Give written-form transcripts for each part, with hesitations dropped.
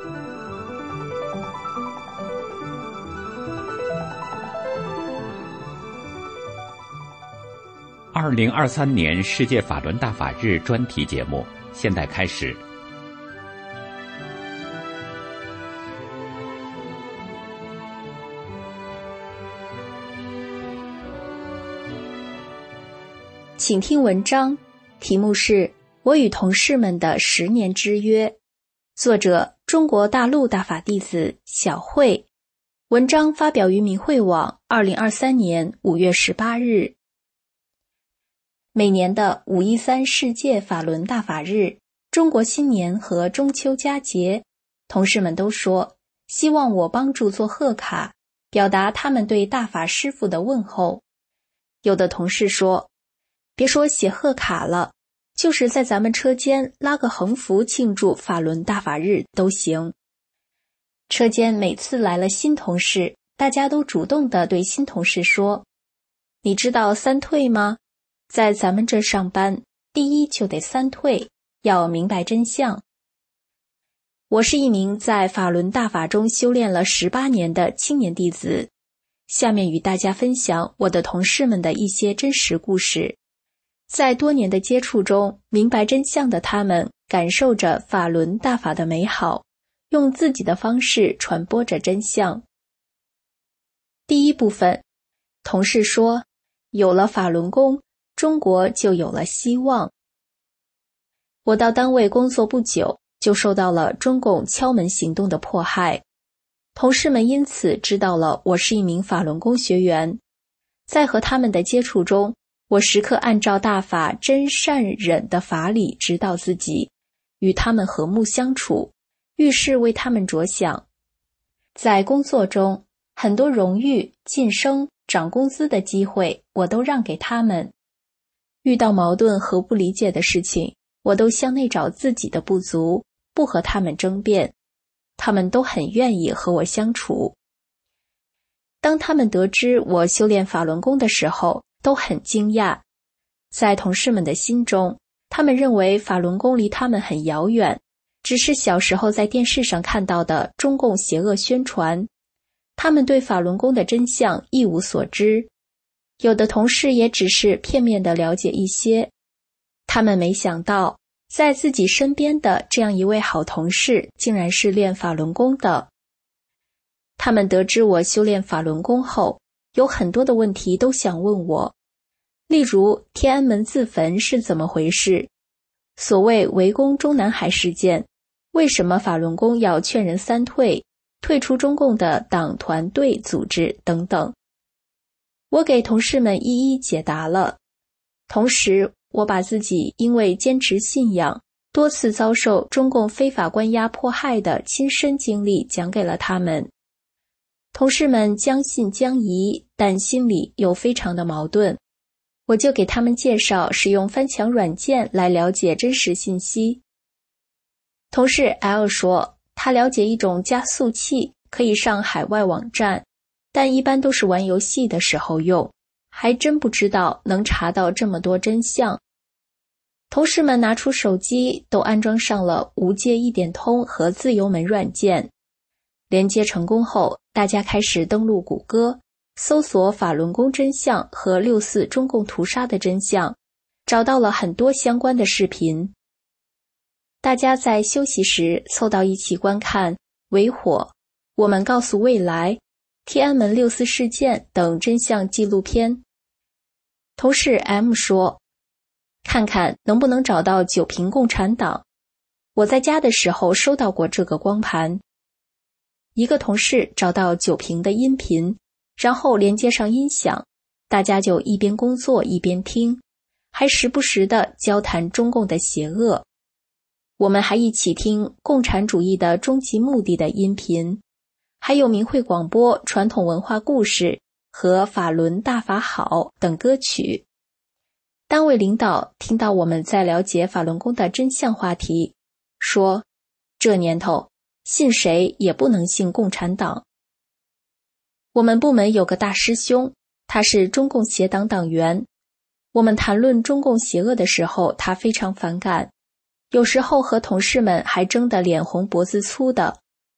2023年世界法轮大法日专题节目现在开始。 请听文章，题目是《我与同事们的10年之约》，作者中国大陆大法弟子小慧，文章发表于明慧网2023年5月18日。每年的513世界法轮大法日、中国新年和中秋佳节，同事们都说希望我帮助做贺卡，表达他们对大法师父的问候。有的同事说，别说写贺卡了，就是在咱们车间拉个横幅庆祝法轮大法日都行。车间每次来了新同事，大家都主动地对新同事说，你知道3退吗？在咱们这上班，第一就得3退，要明白真相。我是一名在法轮大法中修炼了18年的青年弟子，下面与大家分享我的同事们的一些真实故事。在多年的接触中，明白真相的他们感受着法轮大法的美好，用自己的方式传播着真相。第一部分，同事说，有了法轮功，中国就有了希望。我到单位工作不久，就受到了中共敲门行动的迫害，同事们因此知道了我是一名法轮功学员。在和他们的接触中，我时刻按照大法真善忍的法理指导自己，与他们和睦相处，遇事为他们着想。在工作中，很多荣誉、晋升、涨工资的机会，我都让给他们。遇到矛盾和不理解的事情，我都向内找自己的不足，不和他们争辩，他们都很愿意和我相处。当他们得知我修炼法轮功的时候，都很惊讶。在同事们的心中，他们认为法轮功离他们很遥远，只是小时候在电视上看到的中共邪恶宣传，他们对法轮功的真相一无所知。有的同事也只是片面地了解一些，他们没想到，在自己身边的这样一位好同事，竟然是练法轮功的。他们得知我修炼法轮功后，有很多的问题都想问我，例如天安门自焚是怎么回事？所谓围攻中南海事件，为什么法轮功要劝人3退，退出中共的党团队组织等等。我给同事们一一解答了，同时我把自己因为坚持信仰，多次遭受中共非法关押迫害的亲身经历讲给了他们。同事们将信将疑，但心里又非常的矛盾，我就给他们介绍使用翻墙软件来了解真实信息。同事 L 说，他了解一种加速器，可以上海外网站，但一般都是玩游戏的时候用，还真不知道能查到这么多真相。同事们拿出手机，都安装上了无界一点通和自由门软件。连接成功后，大家开始登录谷歌，搜索法轮功真相和6·4中共屠杀的真相，找到了很多相关的视频。大家在休息时凑到一起观看《围火：我们告诉未来》、天安门6·4事件等真相纪录片。同事 M 说，看看能不能找到九平共产党。我在家的时候收到过这个光盘。一个同事找到九平的音频，然后连接上音响，大家就一边工作一边听，还时不时地交谈中共的邪恶。我们还一起听共产主义的终极目的的音频，还有明慧广播传统文化故事和法轮大法好等歌曲。单位领导听到我们在了解法轮功的真相话题，说这年头信谁也不能信共产党。我们部门有个大师兄，他是中共邪党党员。我们谈论中共邪恶的时候，他非常反感，有时候和同事们还争得脸红脖子粗的，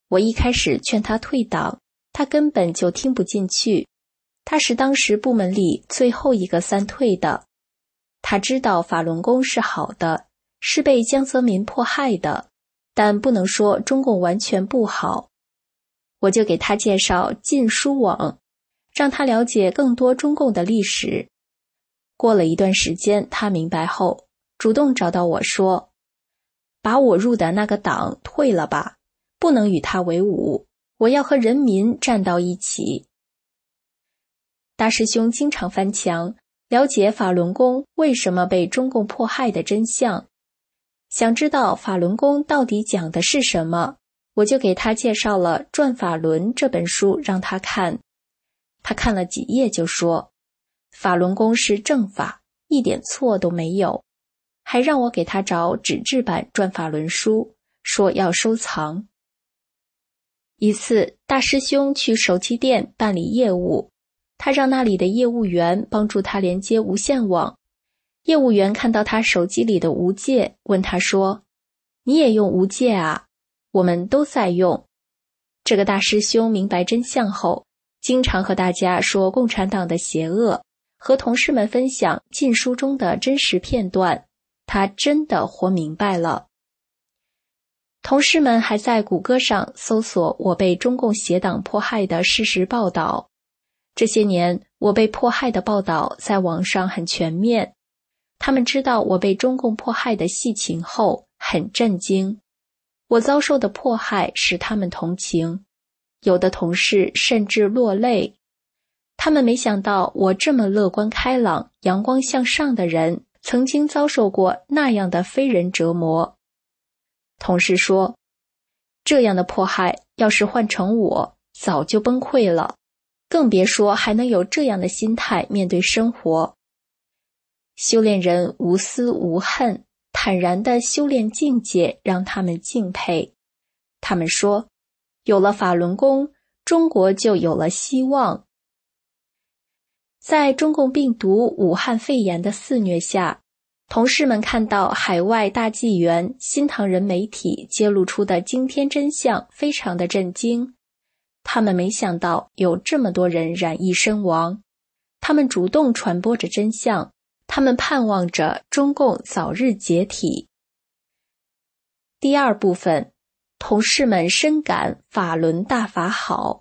我一开始劝他退党，他根本就听不进去。他是当时部门里最后一个3退的。他知道法轮功是好的，是被江泽民迫害的，但不能说中共完全不好。我就给他介绍禁书网，让他了解更多中共的历史。过了一段时间，他明白后，主动找到我说，把我入的那个党退了吧，不能与他为伍，我要和人民站到一起。大师兄经常翻墙，了解法轮功为什么被中共迫害的真相。想知道法轮功到底讲的是什么，我就给他介绍了《转法轮》这本书让他看。他看了几页就说，法轮功是正法，一点错都没有，还让我给他找纸质版《转法轮》书，说要收藏。一次，大师兄去手机店办理业务，他让那里的业务员帮助他连接无线网。业务员看到他手机里的无界，问他说，你也用无界啊？我们都在用。这个大师兄明白真相后，经常和大家说共产党的邪恶，和同事们分享禁书中的真实片段，他真的活明白了。同事们还在谷歌上搜索我被中共邪党迫害的事实报道。这些年，我被迫害的报道在网上很全面。他们知道我被中共迫害的细情后，很震惊。我遭受的迫害使他们同情，有的同事甚至落泪。他们没想到我这么乐观开朗、阳光向上的人，曾经遭受过那样的非人折磨。同事说，这样的迫害要是换成我，早就崩溃了，更别说还能有这样的心态面对生活。修炼人无私无恨，坦然的修炼境界让他们敬佩。他们说，有了法轮功，中国就有了希望。在中共病毒武汉肺炎的肆虐下，同事们看到海外大纪元、新唐人媒体揭露出的惊天真相，非常的震惊。他们没想到有这么多人染疫身亡，他们主动传播着真相，他们盼望着中共早日解体。第二部分，同事们深感法轮大法好。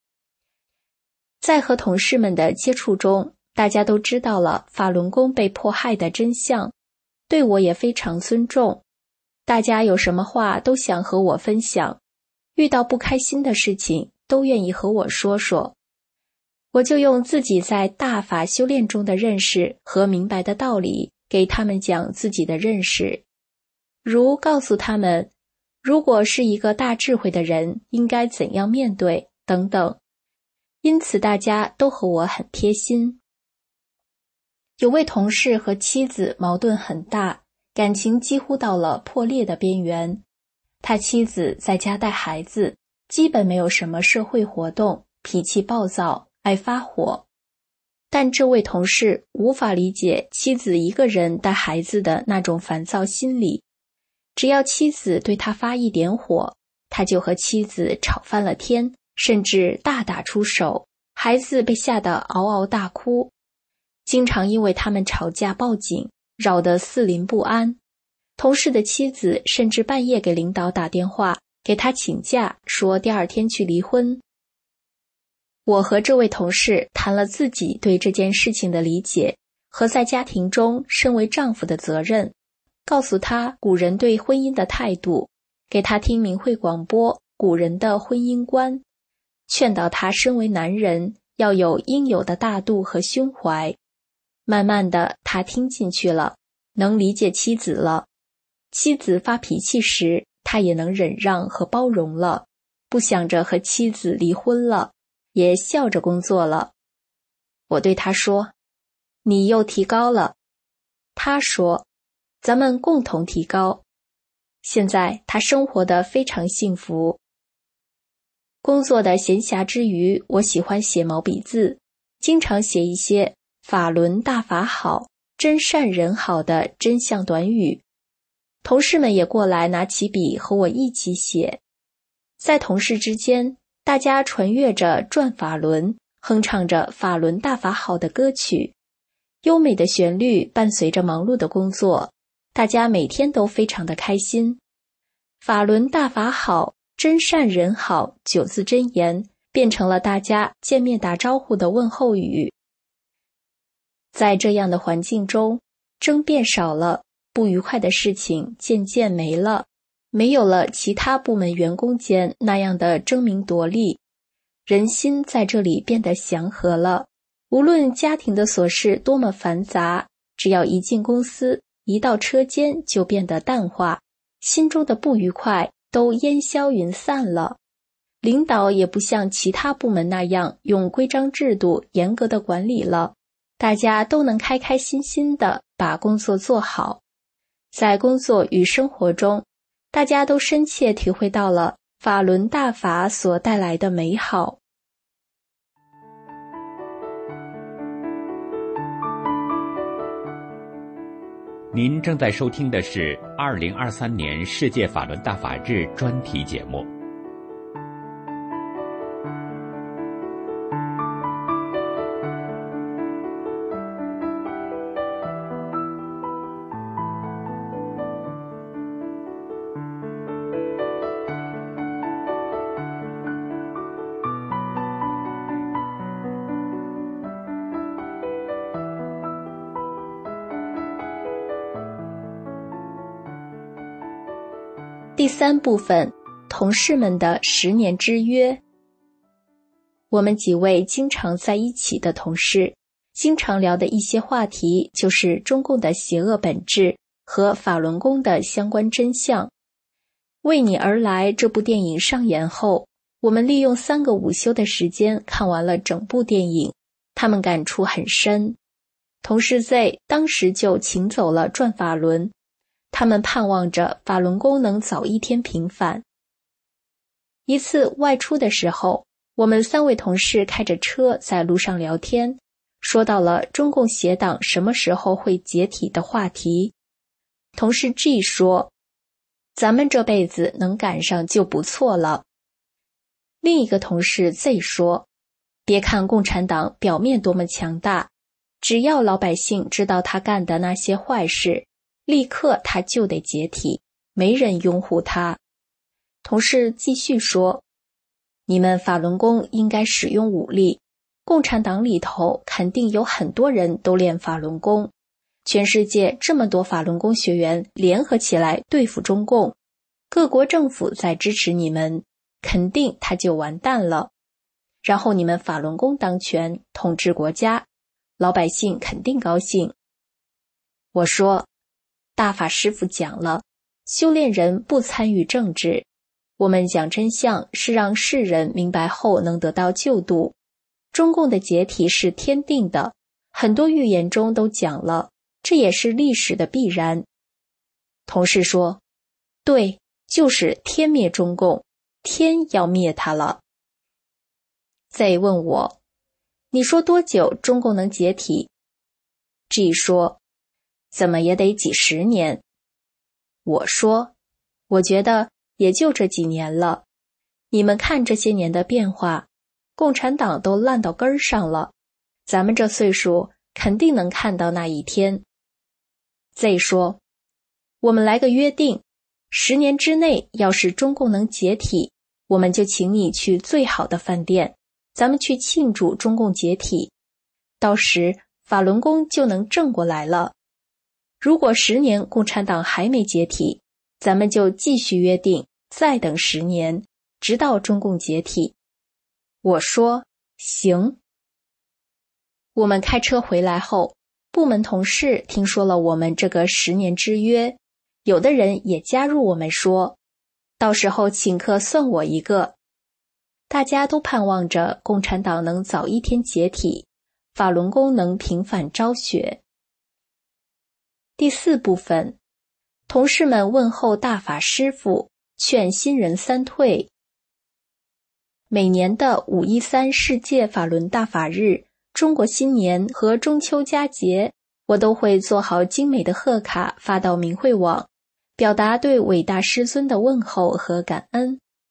在和同事们的接触中，大家都知道了法轮功被迫害的真相，对我也非常尊重。大家有什么话都想和我分享，遇到不开心的事情都愿意和我说说。我就用自己在大法修炼中的认识和明白的道理，给他们讲自己的认识，如告诉他们，如果是一个大智慧的人，应该怎样面对，等等。因此大家都和我很贴心。有位同事和妻子矛盾很大，感情几乎到了破裂的边缘。他妻子在家带孩子，基本没有什么社会活动，脾气暴躁，爱发火。但这位同事无法理解妻子一个人带孩子的那种烦躁心理。只要妻子对他发一点火，他就和妻子吵翻了天，甚至大打出手，孩子被吓得嗷嗷大哭。经常因为他们吵架报警，扰得四邻不安。同事的妻子甚至半夜给领导打电话，给他请假，说第二天去离婚。我和这位同事谈了自己对这件事情的理解和在家庭中身为丈夫的责任，告诉他古人对婚姻的态度，给他听明慧广播古人的婚姻观，劝导他身为男人要有应有的大度和胸怀。慢慢的，他听进去了，能理解妻子了。妻子发脾气时，他也能忍让和包容了，不想着和妻子离婚了，也笑着工作了。我对他说，你又提高了。他说，咱们共同提高。现在他生活得非常幸福。工作的闲暇之余，我喜欢写毛笔字，经常写一些法轮大法好，真善人好的真相短语。同事们也过来拿起笔和我一起写。 在同事之间，大家传阅着转法轮，哼唱着法轮大法好的歌曲，优美的旋律伴随着忙碌的工作，大家每天都非常的开心。法轮大法好，真善人好9字真言变成了大家见面打招呼的问候语。在这样的环境中，争辩少了，不愉快的事情渐渐没了，没有了其他部门员工间那样的争名夺利，人心在这里变得祥和了。无论家庭的琐事多么繁杂，只要一进公司，一到车间就变得淡化，心中的不愉快都烟消云散了。领导也不像其他部门那样用规章制度严格的管理了，大家都能开开心心地把工作做好。在工作与生活中，大家都深切体会到了法轮大法所带来的美好。 您正在收听的是2023年世界法轮大法日专题节目。 第3部分，同事们的10年之约。我们几位经常在一起的同事，经常聊的一些话题就是中共的邪恶本质和法轮功的相关真相。为你而来这部电影上演后，我们利用3个午休的时间看完了整部电影，他们感触很深。同事 Z 当时就请走了转法轮，他们盼望着法轮功能早一天平反。一次外出的时候，我们3位同事开着车在路上聊天，说到了中共邪党什么时候会解体的话题。同事 G 说，咱们这辈子能赶上就不错了。另一个同事 Z 说，别看共产党表面多么强大，只要老百姓知道他干的那些坏事，立刻他就得解体，没人拥护他。同事继续说，你们法轮功应该使用武力，共产党里头肯定有很多人都练法轮功，全世界这么多法轮功学员联合起来对付中共，各国政府在支持你们，肯定他就完蛋了。然后你们法轮功当权，统治国家，老百姓肯定高兴。我说，大法师父讲了，修炼人不参与政治，我们讲真相是让世人明白后能得到救度。中共的解体是天定的，很多预言中都讲了，这也是历史的必然。同事说，对，就是天灭中共，天要灭他了。再问我，你说多久中共能解体？ G 说，怎么也得几十年。我说，我觉得也就这几年了。你们看这些年的变化，共产党都烂到根儿上了，咱们这岁数肯定能看到那一天。Z 说，我们来个约定，10年之内要是中共能解体，我们就请你去最好的饭店，咱们去庆祝中共解体，到时法轮功就能正过来了。如果10年共产党还没解体，咱们就继续约定，再等10年，直到中共解体。我说，行。我们开车回来后，部门同事听说了我们这个10年之约，有的人也加入我们说，到时候请客算我一个。大家都盼望着共产党能早一天解体，法轮功能平反昭雪。第4部分，同事们问候大法师父，劝新人3退。每年的513世界法轮大法日、中国新年和中秋佳节，我都会做好精美的贺卡发到明慧网，表达对伟大师尊的问候和感恩。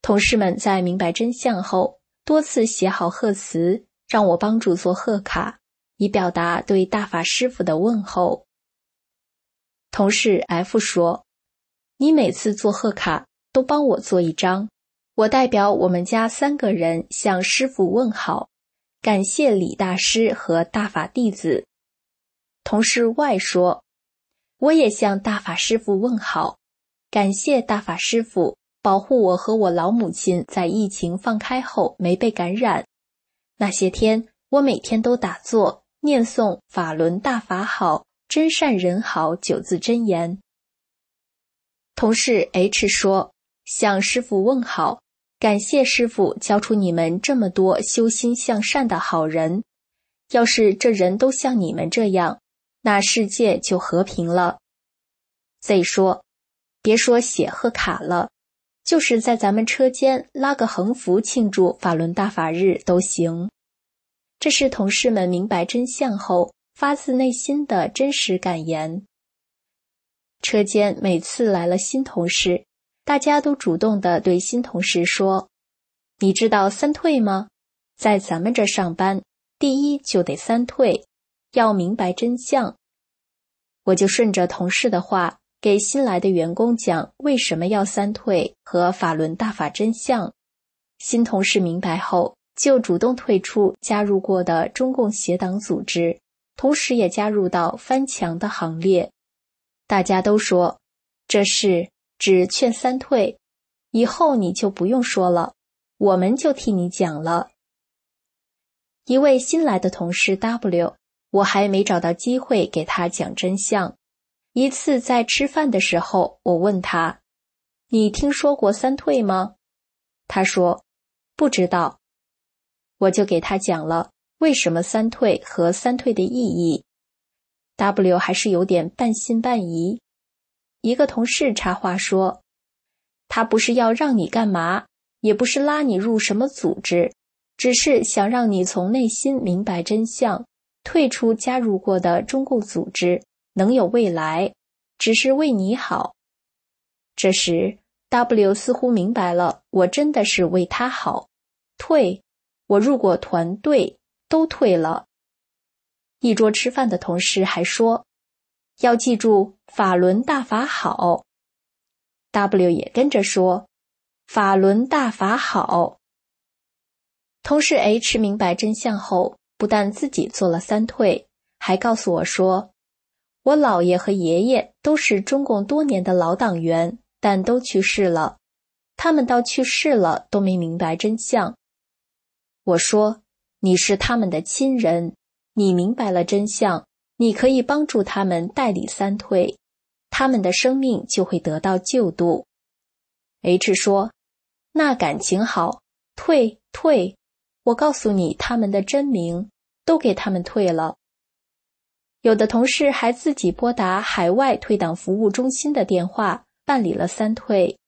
同事们在明白真相后，多次写好贺词，让我帮助做贺卡，以表达对大法师父的问候。同事 F 说，你每次做贺卡都帮我做一张，我代表我们家3个人向师父问好，感谢李大师和大法弟子。同事 Y 说，我也向大法师父问好，感谢大法师父保护我和我老母亲在疫情放开后没被感染。那些天，我每天都打坐，念诵法轮大法好，真善人好9字真言。同事 H 说，向师父问好，感谢师父教出你们这么多修心向善的好人，要是这人都像你们这样，那世界就和平了。Z 说，别说写贺卡了，就是在咱们车间拉个横幅庆祝法轮大法日都行。这是同事们明白真相后发自内心的真实感言。车间每次来了新同事，大家都主动地对新同事说，你知道3退吗？在咱们这上班，第一就得3退，要明白真相。我就顺着同事的话，给新来的员工讲为什么要3退和法轮大法真相。新同事明白后，就主动退出加入过的中共邪党组织，同时也加入到翻墙的行列。大家都说，这事只劝3退，以后你就不用说了，我们就替你讲了。一位新来的同事 W， 我还没找到机会给他讲真相。一次在吃饭的时候，我问他，你听说过3退吗？他说，不知道。我就给他讲了为什么3退和3退的意义。W 还是有点半信半疑。一个同事插话说，他不是要让你干嘛，也不是拉你入什么组织，只是想让你从内心明白真相，退出加入过的中共组织，能有未来，只是为你好。这时 W 似乎明白了，我真的是为他好。退，我入过团队，都退了。一桌吃饭的同事还说，要记住法轮大法好。W 也跟着说，法轮大法好。同事 H 明白真相后，不但自己做了3退，还告诉我说，我姥爷和爷爷都是中共多年的老党员，但都去世了，他们到去世了都没明白真相。我说，你是他们的亲人，你明白了真相，你可以帮助他们代理3退，他们的生命就会得到救度。H 说，那感情好，退，我告诉你他们的真名，都给他们退了。有的同事还自己拨打海外退党服务中心的电话，办理了3退。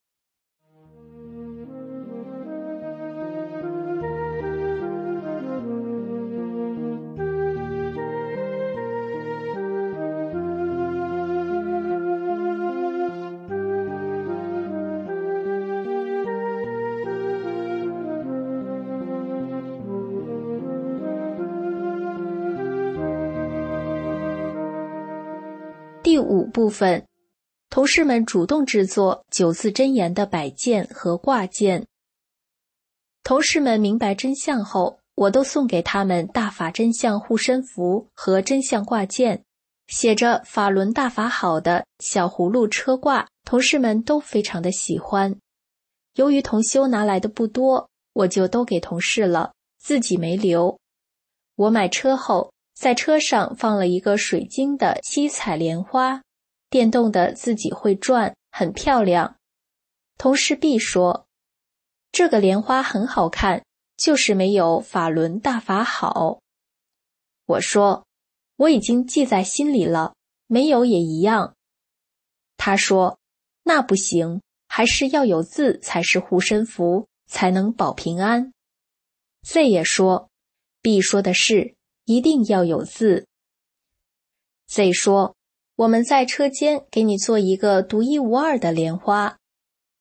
第5部分，同事们主动制作9字真言的摆件和挂件。同事们明白真相后，我都送给他们大法真相护身符和真相挂件，写着法轮大法好的小葫芦车挂，同事们都非常的喜欢。由于同修拿来的不多，我就都给同事了，自己没留。我买车后，在车上放了一个水晶的7彩莲花，电动的自己会转，很漂亮。同事 B 说，这个莲花很好看，就是没有法轮大法好。我说，我已经记在心里了，没有也一样。他说，那不行，还是要有字才是护身符，才能保平安。Z 也说， B 说的是，一定要有字。Z 说，我们在车间给你做一个独一无二的莲花。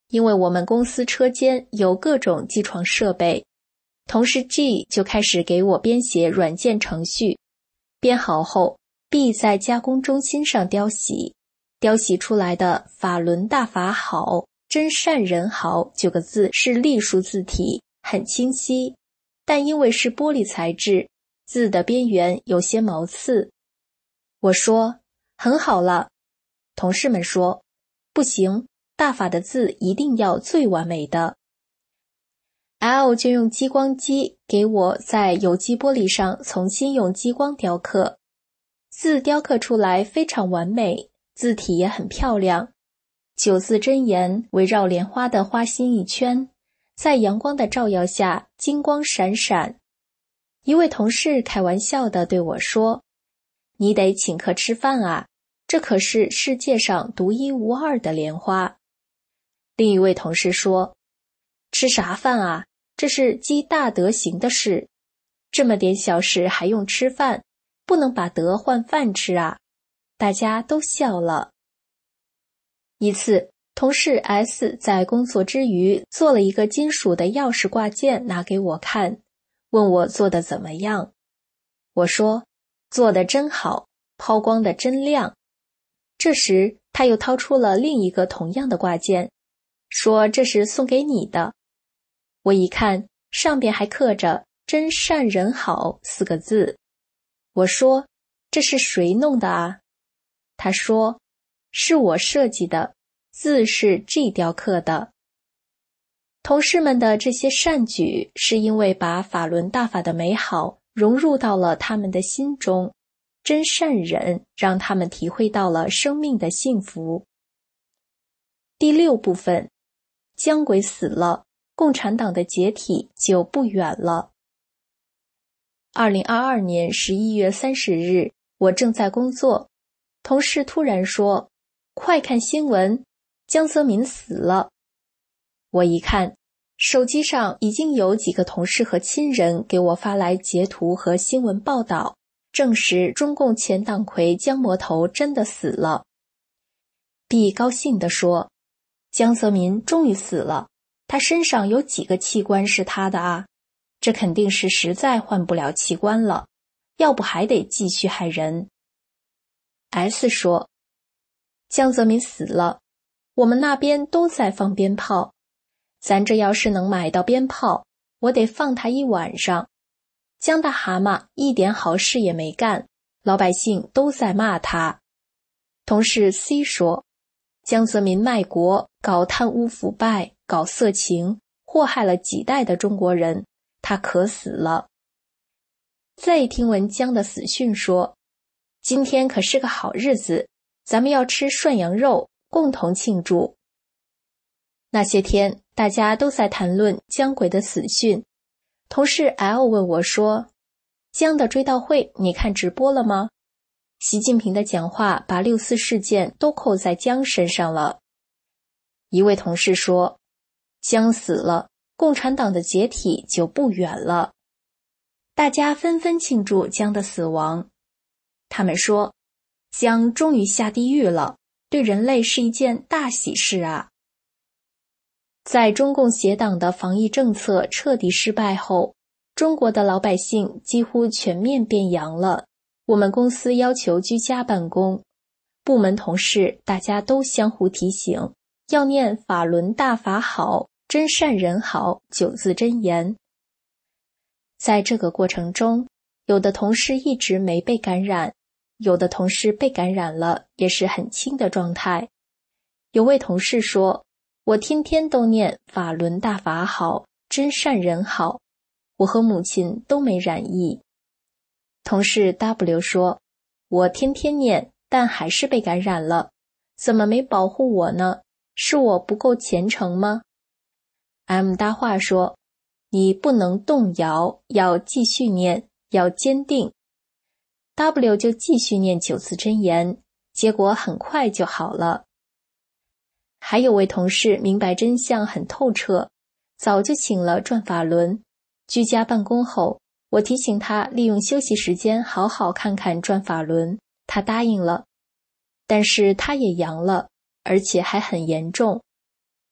因为我们公司车间有各种机床设备，同事 G 就开始给我编写软件程序，编好后 B 在加工中心上雕洗，雕洗出来的法轮大法好，真善人好9个字是隶书字体，很清晰，但因为是玻璃材质，字的边缘有些毛刺。我说很好了，同事们说不行，大法的字一定要最完美的。L 就用激光机给我在有机玻璃上重新用激光雕刻，字雕刻出来非常完美，字体也很漂亮，9字真言围绕莲花的花心一圈，在阳光的照耀下金光闪闪。一位同事开玩笑地对我说，你得请客吃饭啊，这可是世界上独一无二的莲花。另一位同事说，吃啥饭啊，这是积大德行的事，这么点小事还用吃饭，不能把德换饭吃啊。大家都笑了。一次，同事 S 在工作之余做了一个金属的钥匙挂件拿给我看，问我做得怎么样。我说，做得真好，抛光得真亮。这时他又掏出了另一个同样的挂件，说这是送给你的。我一看，上边还刻着真善人好4个字。我说，这是谁弄的啊？他说，是我设计的，字是 G 雕刻的。同事们的这些善举，是因为把法轮大法的美好融入到了他们的心中，真善忍让他们体会到了生命的幸福。第6部分，姜轨死了，共产党的解体就不远了。2022年11月30日，我正在工作，同事突然说，快看新闻，江泽民死了。我一看，手机上已经有几个同事和亲人给我发来截图和新闻报道，证实中共前党魁姜魔头真的死了。B 高兴地说，江泽民终于死了，他身上有几个器官是他的啊？这肯定是实在换不了器官了，要不还得继续害人。S 说，江泽民死了，我们那边都在放鞭炮，咱这要是能买到鞭炮，我得放他一晚上。江大蛤蟆一点好事也没干，老百姓都在骂他。同事 C 说，江泽民卖国，搞贪污腐败，搞色情，祸害了几代的中国人，他可死了。Z 听闻江的死讯说，今天可是个好日子，咱们要吃涮羊肉，共同庆祝。那些天大家都在谈论姜轨的死讯，同事 L 问我说，姜的追悼会你看直播了吗？习近平的讲话把6·4事件都扣在姜身上了。一位同事说，姜死了，共产党的解体就不远了。大家纷纷庆祝姜的死亡。他们说，姜终于下地狱了，对人类是一件大喜事啊。在中共协党的防疫政策彻底失败后，中国的老百姓几乎全面变阳了。我们公司要求居家办公，部门同事大家都相互提醒，要念法轮大法好，真善人好9字真言。在这个过程中，有的同事一直没被感染，有的同事被感染了，也是很轻的状态。有位同事说，我天天都念法轮大法好，真善人好，我和母亲都没染疫。同事 W 说，我天天念，但还是被感染了，怎么没保护我呢？是我不够虔诚吗？ M 搭话说，你不能动摇，要继续念，要坚定。 W 就继续念9字真言，结果很快就好了。还有位同事明白真相很透彻，早就请了转法轮。居家办公后，我提醒他利用休息时间好好看看转法轮，他答应了。但是他也阳了，而且还很严重。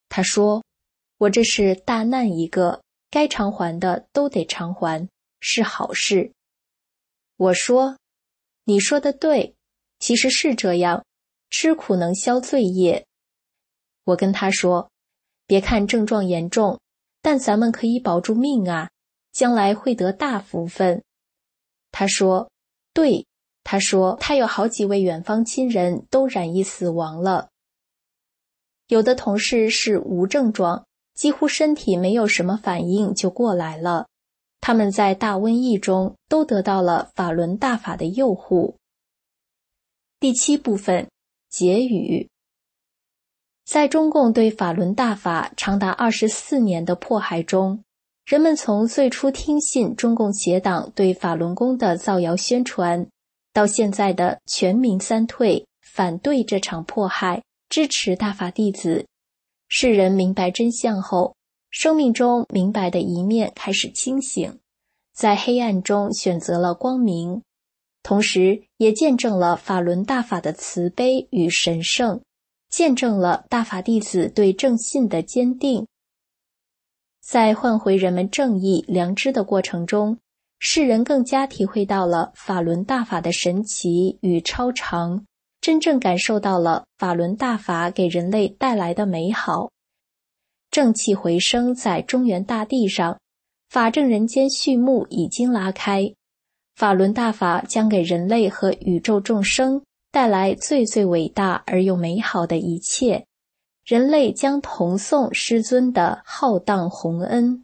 他说，我这是大难一个，该偿还的都得偿还，是好事。我说，你说的对，其实是这样，吃苦能消罪业。我跟他说，别看症状严重，但咱们可以保住命啊，将来会得大福分。他说，对，他说他有好几位远方亲人都染疫死亡了。有的同事是无症状，几乎身体没有什么反应就过来了，他们在大瘟疫中都得到了法轮大法的佑护。第7部分，结语。在中共对法轮大法长达24年的迫害中，人们从最初听信中共邪党对法轮功的造谣宣传，到现在的全民三退，反对这场迫害，支持大法弟子，世人明白真相后，生命中明白的一面开始清醒，在黑暗中选择了光明，同时也见证了法轮大法的慈悲与神圣，见证了大法弟子对正信的坚定。在唤回人们正义良知的过程中，世人更加体会到了法轮大法的神奇与超常，真正感受到了法轮大法给人类带来的美好。正气回升在中原大地上，法正人间序幕已经拉开，法轮大法将给人类和宇宙众生带来最最伟大而又美好的一切，人类将同颂师尊的浩荡宏恩。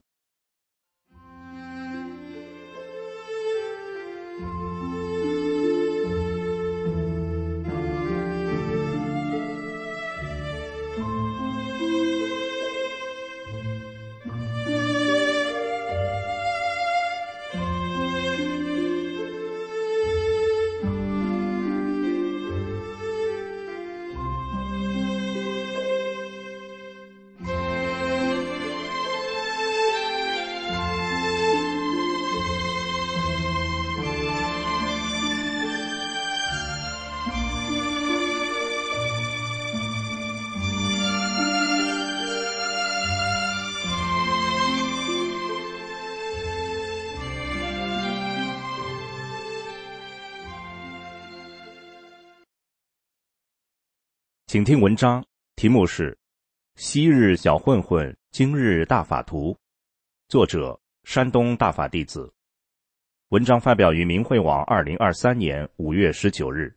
请听文章，题目是《昔日小混混，今日大法徒》，作者山东大法弟子。文章发表于明慧网2023年5月19日。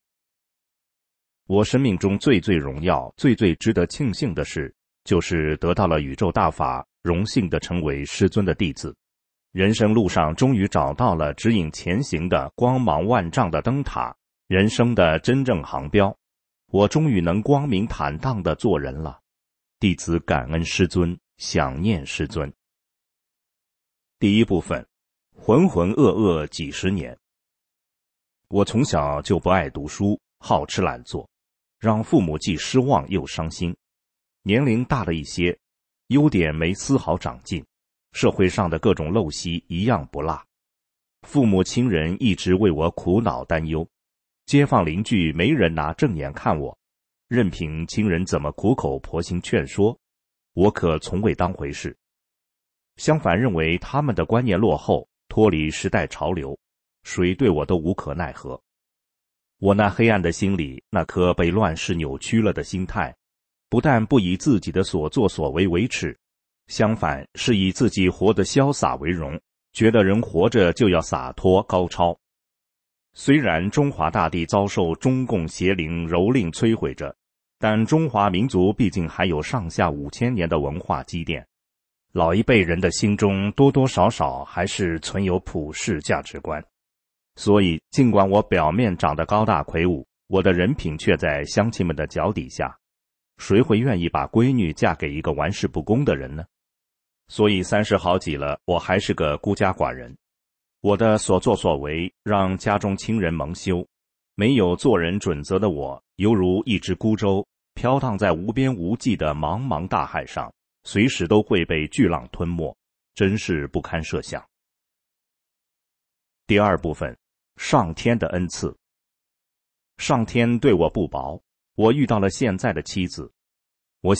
我生命中最最荣耀、最最值得庆幸的事，就是得到了宇宙大法，荣幸地成为师尊的弟子。人生路上终于找到了指引前行的光芒万丈的灯塔，人生的真正航标。我终于能光明坦荡地做人了，弟子感恩师尊，想念师尊。第1部分，浑浑噩噩几十年。我从小就不爱读书，好吃懒做，让父母既失望又伤心。年龄大了一些，优点没丝毫长进，社会上的各种陋习一样不落。父母亲人一直为我苦恼担忧，街坊邻居没人拿正眼看我，任凭亲人怎么苦口婆心劝说，我可从未当回事。相反，认为他们的观念落后，脱离时代潮流，谁对我都无可奈何。我那黑暗的心里，那颗被乱世扭曲了的心态，不但不以自己的所作所为为耻，相反是以自己活得潇洒为荣，觉得人活着就要洒脱高超。虽然中华大地遭受中共邪灵蹂躏摧毁着，但中华民族毕竟还有上下5000年的文化积淀，老一辈人的心中多多少少还是存有普世价值观。所以尽管我表面长得高大魁梧，我的人品却在乡亲们的脚底下，谁会愿意把闺女嫁给一个玩世不恭的人呢？所以30好几了，我还是个孤家寡人。我的所作所为让家中亲人蒙羞，没有做人准则的我，犹如一只孤舟，飘荡在无边无际的茫茫大海上，随时都会被巨浪吞没，真是不堪设想。第2部分，上天的恩赐。上天对我不薄，我遇到了现在的妻子。我想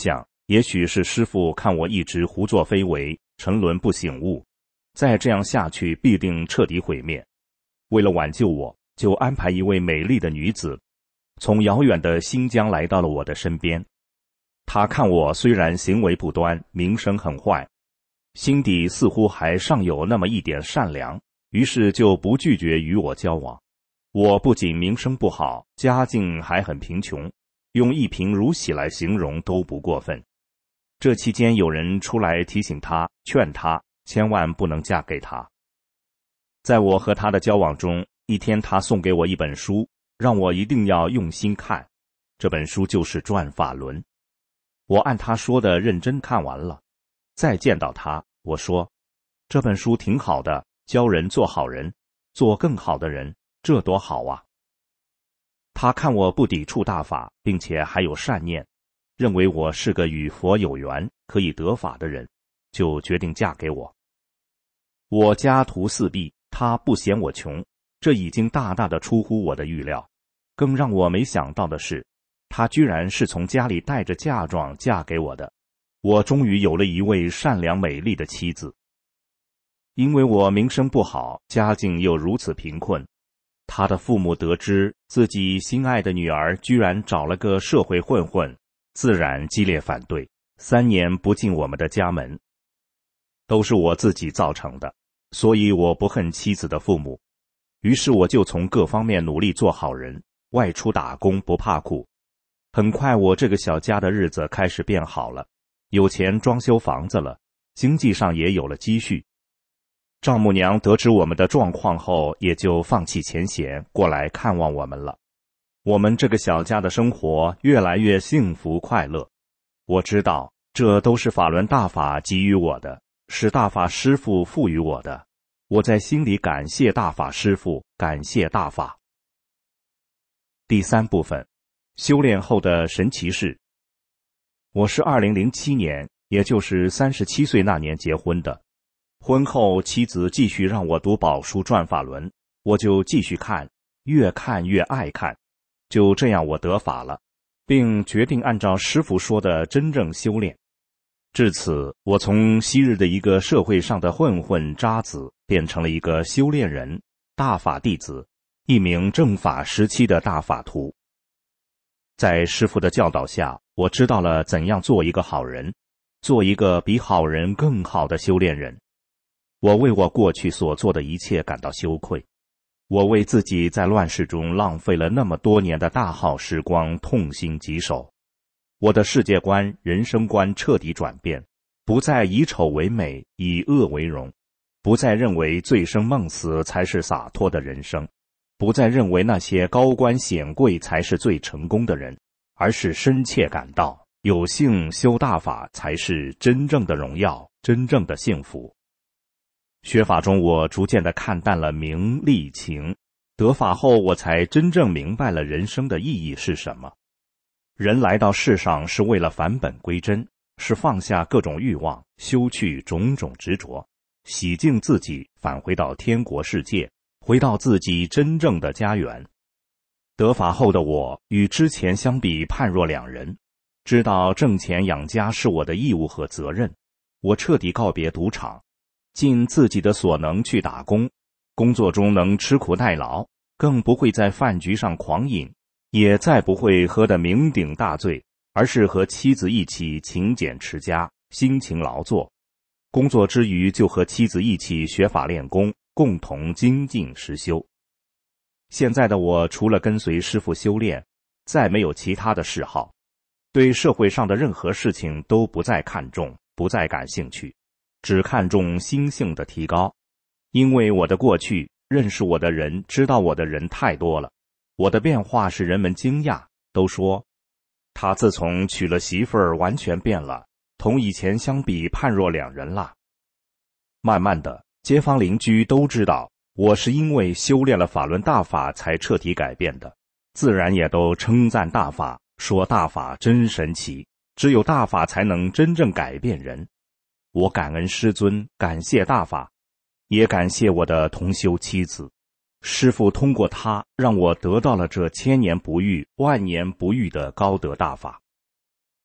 也许是师父看我一直胡作非为，沉沦不醒悟，再这样下去必定彻底毁灭。为了挽救我，就安排一位美丽的女子从遥远的新疆来到了我的身边。她看我虽然行为不端，名声很坏，心底似乎还尚有那么一点善良，于是就不拒绝与我交往。我不仅名声不好，家境还很贫穷，用一贫如洗来形容都不过分。这期间有人出来提醒她，劝她千万不能嫁给他。在我和他的交往中，一天他送给我一本书，让我一定要用心看。这本书就是《转法轮》。我按他说的认真看完了。再见到他，我说，这本书挺好的，教人做好人，做更好的人，这多好啊。他看我不抵触大法，并且还有善念，认为我是个与佛有缘，可以得法的人，就决定嫁给我。我家徒四壁，他不嫌我穷，这已经大大的出乎我的预料。更让我没想到的是，他居然是从家里带着嫁妆嫁给我的。我终于有了一位善良美丽的妻子。因为我名声不好，家境又如此贫困，他的父母得知自己心爱的女儿居然找了个社会混混，自然激烈反对，3年不进我们的家门。都是我自己造成的，所以我不恨妻子的父母。于是我就从各方面努力做好人，外出打工不怕苦。很快我这个小家的日子开始变好了，有钱装修房子了，经济上也有了积蓄。丈母娘得知我们的状况后，也就放弃前嫌，过来看望我们了。我们这个小家的生活越来越幸福快乐。我知道这都是法轮大法给予我的，是大法师父赋予我的。我在心里感谢大法师父，感谢大法。第3部分，修炼后的神奇事。我是2007年，也就是37岁那年结婚的。婚后妻子继续让我读宝书转法轮，我就继续看，越看越爱看。就这样我得法了，并决定按照师父说的真正修炼。至此，我从昔日的一个社会上的混混渣子，变成了一个修炼人，大法弟子，一名正法时期的大法徒。在师父的教导下，我知道了怎样做一个好人，做一个比好人更好的修炼人。我为我过去所做的一切感到羞愧，我为自己在乱世中浪费了那么多年的大好时光痛心疾首。我的世界观、人生观彻底转变，不再以丑为美，以恶为荣，不再认为醉生梦死才是洒脱的人生，不再认为那些高官显贵才是最成功的人，而是深切感到有幸修大法才是真正的荣耀，真正的幸福。学法中，我逐渐地看淡了名利情，得法后我才真正明白了人生的意义是什么。人来到世上是为了返本归真，是放下各种欲望，修去种种执着，洗净自己，返回到天国世界，回到自己真正的家园。得法后的我与之前相比判若两人，知道挣钱养家是我的义务和责任。我彻底告别赌场，尽自己的所能去打工，工作中能吃苦耐劳，更不会在饭局上狂饮，也再不会喝得酩酊大醉，而是和妻子一起勤俭持家，辛勤劳作。工作之余就和妻子一起学法练功，共同精进实修。现在的我除了跟随师父修炼，再没有其他的嗜好，对社会上的任何事情都不再看重，不再感兴趣，只看重心性的提高。因为我的过去，认识我的人，知道我的人太多了，我的变化使人们惊讶，都说他自从娶了媳妇儿完全变了，同以前相比判若两人了。慢慢的，街坊邻居都知道我是因为修炼了法轮大法才彻底改变的，自然也都称赞大法，说大法真神奇，只有大法才能真正改变人。我感恩师尊，感谢大法，也感谢我的同修妻子。师父通过他让我得到了这千年不遇、万年不遇的高德大法。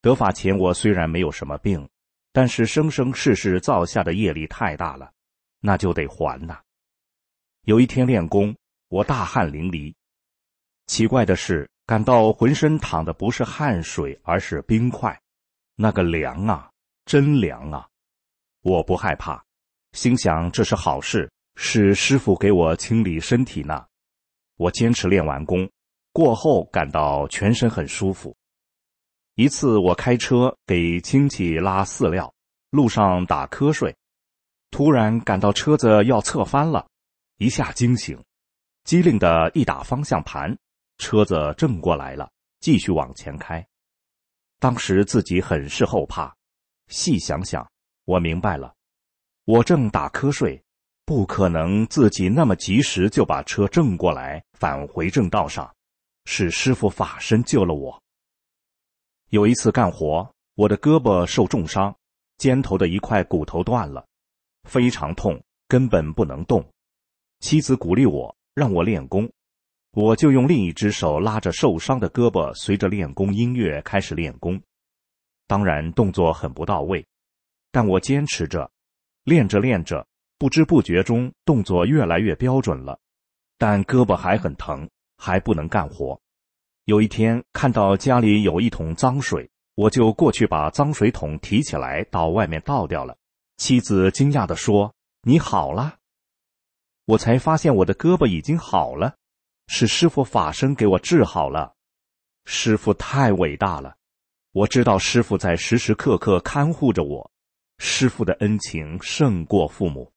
得法前我虽然没有什么病，但是生生世世造下的业力太大了，那就得还呐。有一天练功，我大汗淋漓。奇怪的是，感到浑身淌的不是汗水，而是冰块，那个凉啊，真凉啊！我不害怕，心想这是好事，是师父给我清理身体呢。我坚持练完功，过后感到全身很舒服。一次我开车给亲戚拉饲料，路上打瞌睡，突然感到车子要侧翻了，一下惊醒，机灵地一打方向盘，车子正过来了，继续往前开。当时自己很是后怕，细想想，我明白了，我正打瞌睡，不可能自己那么及时就把车正过来返回正道上，是师父法身救了我。有一次干活，我的胳膊受重伤，肩头的一块骨头断了，非常痛，根本不能动。妻子鼓励我，让我练功，我就用另一只手拉着受伤的胳膊，随着练功音乐开始练功。当然动作很不到位，但我坚持着，练着练着，不知不觉中动作越来越标准了，但胳膊还很疼，还不能干活。有一天看到家里有一桶脏水，我就过去把脏水桶提起来到外面倒掉了。妻子惊讶地说：“你好了？”我才发现我的胳膊已经好了，是师父法身给我治好了。师父太伟大了，我知道师父在时时刻刻看护着我，师父的恩情胜过父母。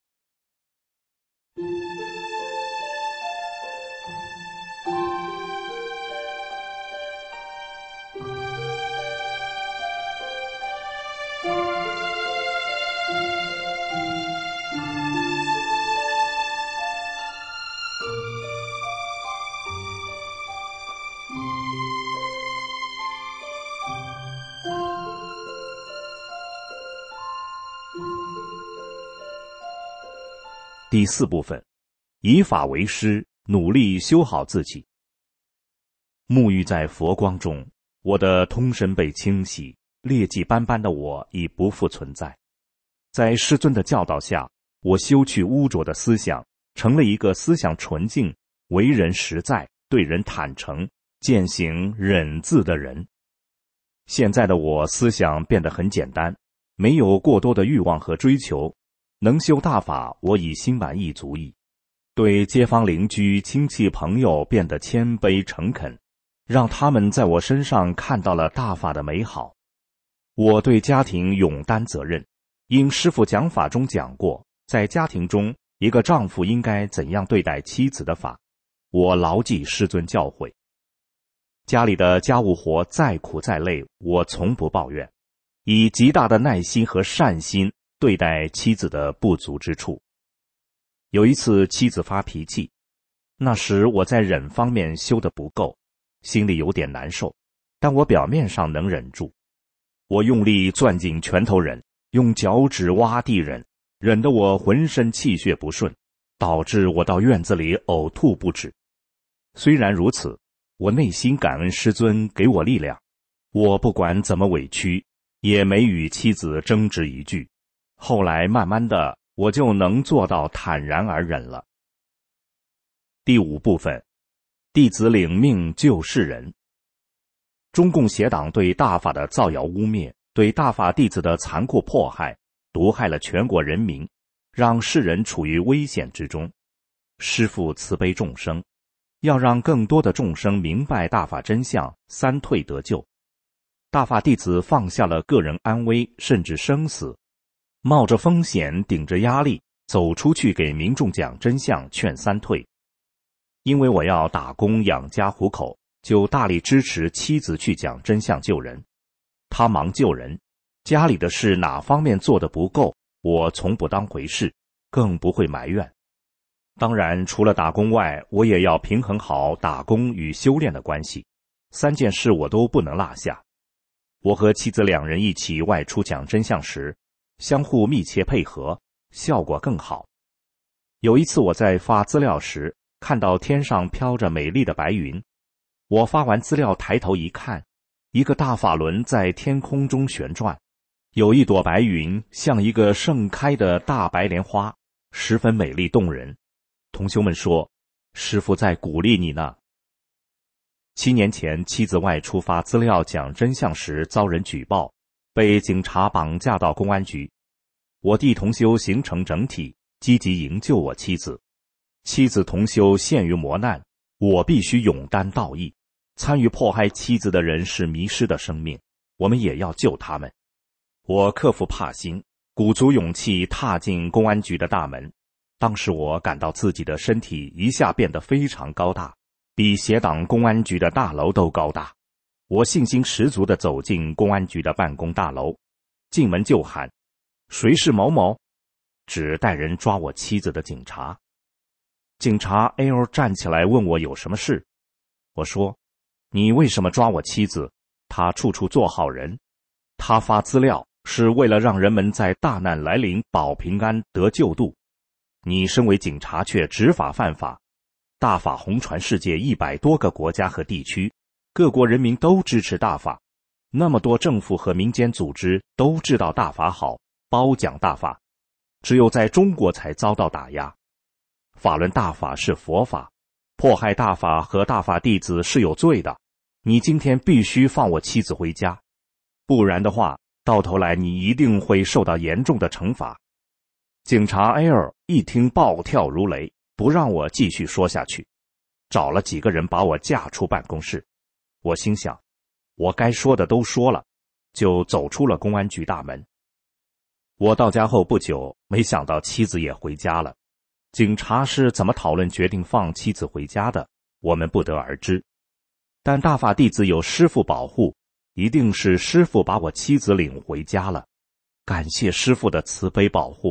第4部分，以法为师，努力修好自己。沐浴在佛光中，我的通身被清洗，劣迹斑斑的我已不复存在。在师尊的教导下，我修去污浊的思想，成了一个思想纯净、为人实在、对人坦诚、践行忍字的人。现在的我思想变得很简单，没有过多的欲望和追求，能修大法，我已心满意足矣。对街坊邻居、亲戚朋友变得谦卑诚恳，让他们在我身上看到了大法的美好。我对家庭勇担责任，因师父讲法中讲过，在家庭中一个丈夫应该怎样对待妻子的法，我牢记师尊教诲。家里的家务活再苦再累，我从不抱怨，以极大的耐心和善心对待妻子的不足之处。有一次妻子发脾气，那时我在忍方面修得不够，心里有点难受，但我表面上能忍住。我用力攥紧拳头忍，用脚趾挖地忍，忍得我浑身气血不顺，导致我到院子里呕吐不止。虽然如此，我内心感恩师尊给我力量，我不管怎么委屈，也没与妻子争执一句。后来慢慢的，我就能做到坦然而忍了。第5部分，弟子领命救世人。中共邪党对大法的造谣污蔑，对大法弟子的残酷迫害，毒害了全国人民，让世人处于危险之中。师父慈悲众生，要让更多的众生明白大法真相，三退得救。大法弟子放下了个人安危，甚至生死，冒着风险，顶着压力，走出去给民众讲真相，劝三退。因为我要打工养家糊口，就大力支持妻子去讲真相救人。他忙救人，家里的事哪方面做得不够，我从不当回事，更不会埋怨。当然，除了打工外，我也要平衡好打工与修炼的关系，3件事我都不能落下。我和妻子2人一起外出讲真相时，相互密切配合，效果更好。有一次我在发资料时，看到天上飘着美丽的白云，我发完资料抬头一看， 一个大法轮在天空中旋转，有一朵白云像一个盛开的大白莲花，十分美丽动人。同修们说，师父在鼓励你呢。7年前，妻子外出发资料讲真相时遭人举报，被警察绑架到公安局。我弟同修形成整体，积极营救我妻子。妻子同修陷于磨难，我必须勇担道义。参与迫害妻子的人是迷失的生命，我们也要救他们。我克服怕心，鼓足勇气踏进公安局的大门。当时我感到自己的身体一下变得非常高大，比协党公安局的大楼都高大。我信心十足地走进公安局的办公大楼，进门就喊：谁是某某？指带人抓我妻子的警察。警察 L 站起来问我有什么事。我说：你为什么抓我妻子？她处处做好人，她发资料是为了让人们在大难来临保平安得救度。你身为警察却执法犯法，大法红传世界100多个国家和地区，各国人民都支持大法，那么多政府和民间组织都知道大法好，褒奖大法，只有在中国才遭到打压。法轮大法是佛法，迫害大法和大法弟子是有罪的，你今天必须放我妻子回家，不然的话，到头来你一定会受到严重的惩罚。警察 L 一听暴跳如雷，不让我继续说下去，找了几个人把我架出办公室。我心想，我该说的都说了，就走出了公安局大门。我到家后不久，没想到妻子也回家了。警察是怎么讨论决定放妻子回家的，我们不得而知。但大法弟子有师父保护，一定是师父把我妻子领回家了。感谢师父的慈悲保护。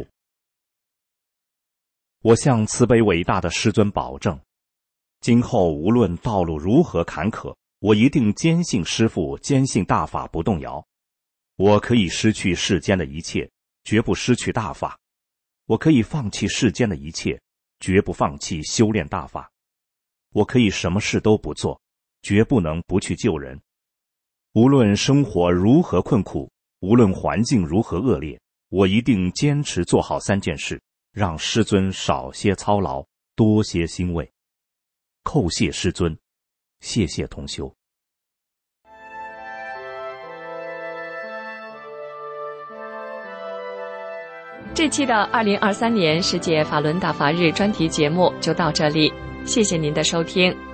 我向慈悲伟大的师尊保证，今后无论道路如何坎坷，我一定坚信师父，坚信大法不动摇。我可以失去世间的一切，绝不失去大法。我可以放弃世间的一切，绝不放弃修炼大法。我可以什么事都不做，绝不能不去救人。无论生活如何困苦，无论环境如何恶劣，我一定坚持做好3件事，让师尊少些操劳，多些欣慰。叩谢师尊，谢谢同修。 这期的2023年世界法轮大法日专题节目就到这里，谢谢您的收听。